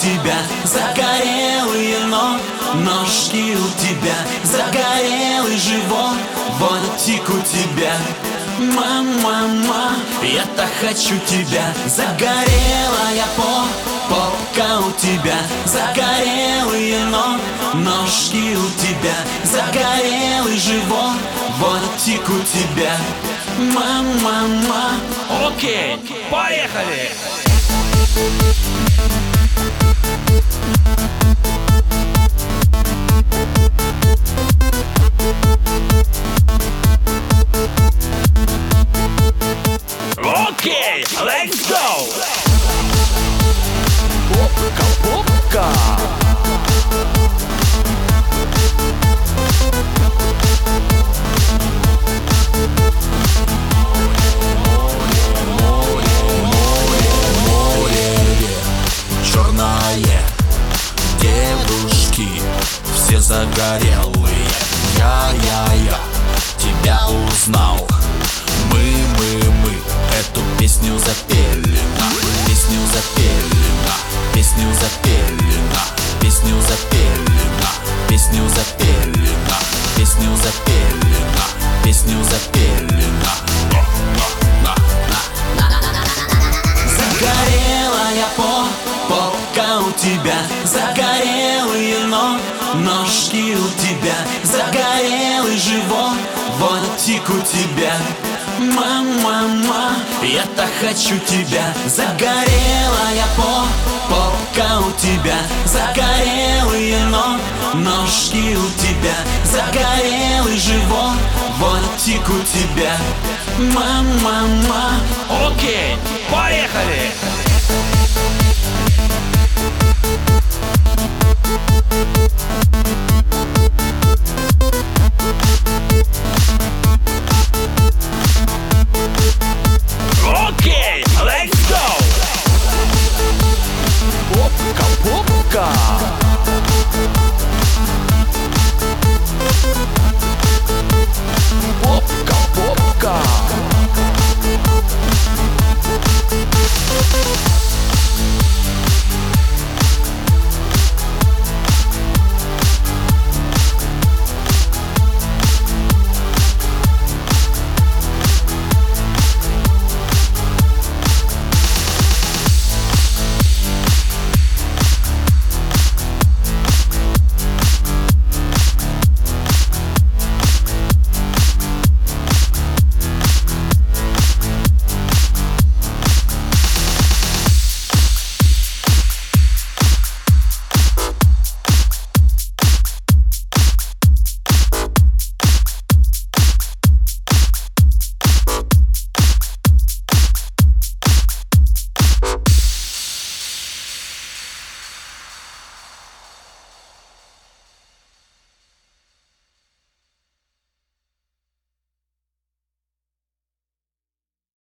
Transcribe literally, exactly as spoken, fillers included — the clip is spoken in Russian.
тебя загорелые, но ножки у тебя загорелый живот, воротик у тебя. Мама, я так хочу тебя. Загорелая попка у тебя загорелые, но ножки у тебя загорелый живот, воротик у тебя. Мама. Окей, поехали! Окей, let's go! Попка, попка! Черное, девушки все загорелые. Я-я-я тебя узнал. Мы, мы, мы эту песню запели, на, песню запели, на, песню запели, на, песню запели, на, песню запели, на, песню запели, на, песню запели, на, на, на, на. Загорелая попка у тебя загорелые, но ножки у тебя загорелый живот, воротик у тебя. Мама, я так хочу тебя. Загорелая попка у тебя загорелые, но ножки у тебя загорелый живот, воротик у тебя. Мама. Окей, поехали!